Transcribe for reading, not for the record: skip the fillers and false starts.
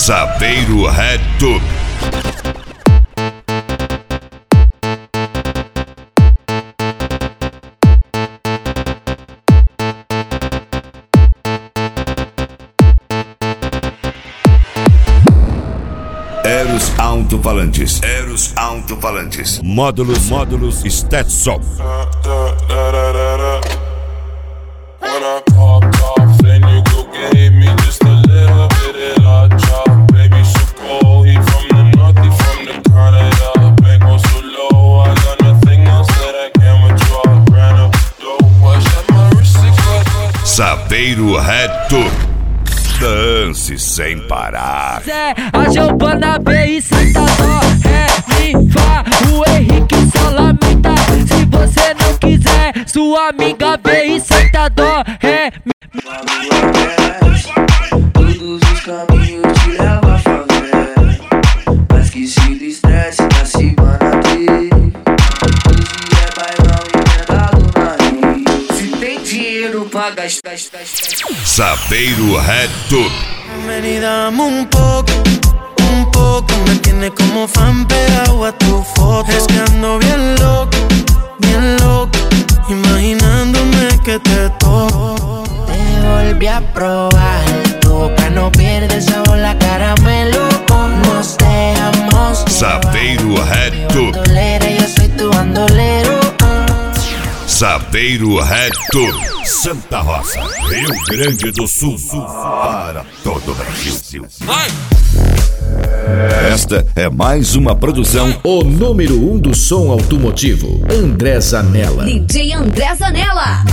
Saveiro Reto. Eros alto-falantes. Eros alto-falantes. Módulos Stetson. When I popped off, then you go gave me just a little bit of hot chop. Baby, so cold, he from the north, he from the Canada. Vengo so low, I got nothing else that I can withdraw. Ran up the dough, I shot my wrist 6 Saveiro Reto. Dance sem parar. A Giovana veio e senta dó, ré, mi, fá. O Henrique só lamenta. Se você não quiser, sua amiga veio e senta dó, ré, mi. Todos os caminhos te levam a favela, mas que se do estresse na semana dele. Hoje é bailão emendado na rio. Se tem dinheiro pra gastar. Saveiro Reto. Ven y dame un poco, me tiene como fan pegado a tu foto. Es que ando bien loco, imaginándome que te toco. Te volví a probar, tu boca no pierde sabor, la caramelo. Nos dejamos Saveiro Reto. bandolera, yo soy tu bandolero. Saveiro Reto. Santa Rosa, Rio Grande do Sul. Para todo o Brasil. Esta é mais uma produção. O número 1 do som automotivo, André Zanella. DJ André Zanella.